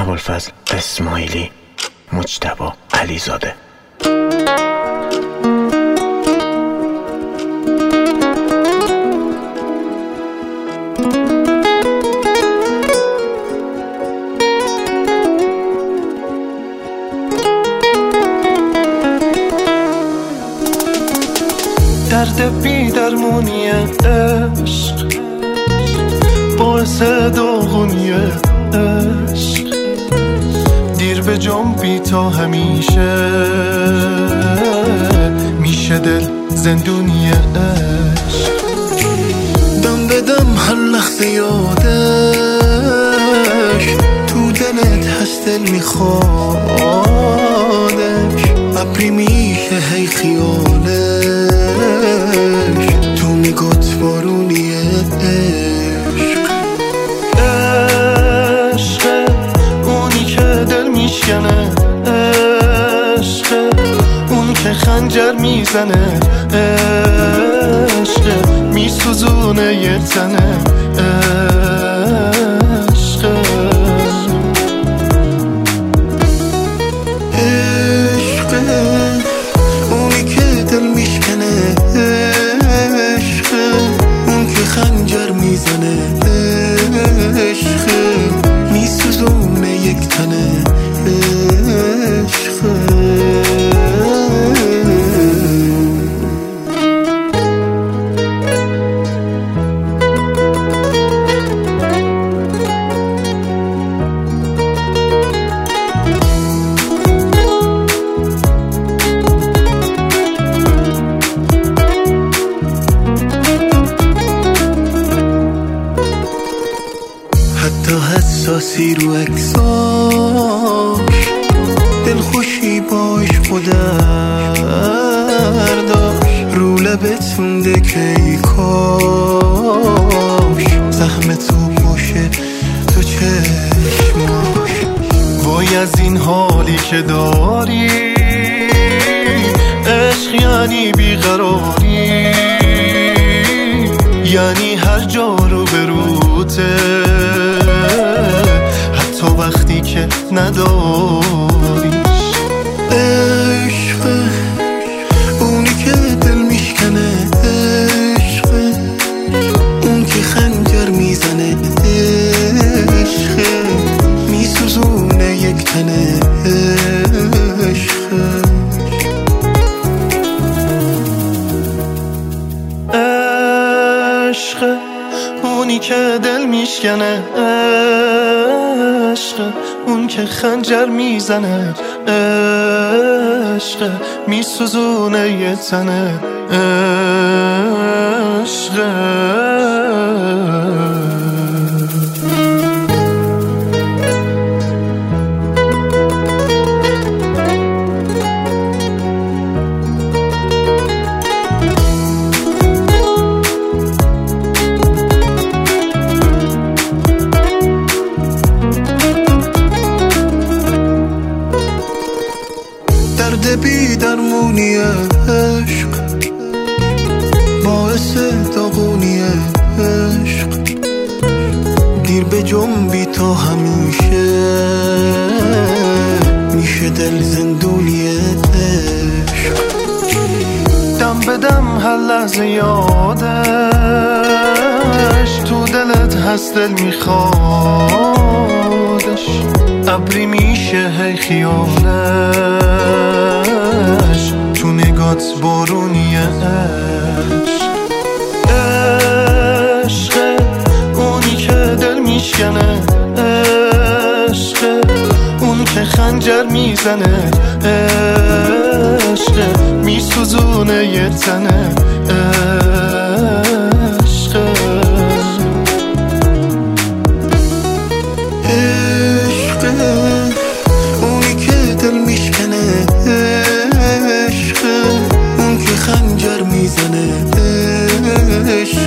ابوالفضل اسماعیلی، مجتبی علیزاده. درد بی درمونی عشق، باعث داغونی عشق، دیر به جام بی تا همیشه میشه دل زندونی عشق. دم به دم هر لحظه یادش تو دلت هست، دل میخوادش، ابری میشه هی خیالش، تو میگوت بارونی عشق. عشق اونی که دل میشکنه، عشق اون که خنجر میزنه، عشق میسوزونه یه تنه، عشق. عشق اونی که دل میشکنه، عشق اون که خنجر میزنه، عشق میسوزونه یک تنه، عشق. حتی حساسی رو اکساش، دل خوشی باش خودش داشت، رو لبت مونده که ای کاش زحمه تو باشه تو چشماش. وای از این حالی که داری، عشق یعنی بیقراری، یعنی هر جا رو بروته، حتی وقتی که نداریش. عشق اونی که دل میشکنه، عشق اون که خنجر میزنه، عشق میسوزونه یک تنه، عشق. عشق اونی که دل میشکنه، عشق اون که خنجر میزنه، عشق میسوزونه یه تنه، عشق. درد بی درمونی عشق، باعث داغونی عشق، دیر به جنبی تا همیشه میشه دل زندونی عشق. دم به دم هر لحظه یادش تو دلت هست، دل میخوادش، ابری میشه هی خیالش، تو نگات بارونی عشق. عشق اونی که دل میشکنه، عشق اون که خنجر میزنه، عشق میسوزونه یه تنه، عشق. عشق اونی که دل میشکنه، عشق اون که خنجر میزنه، عشق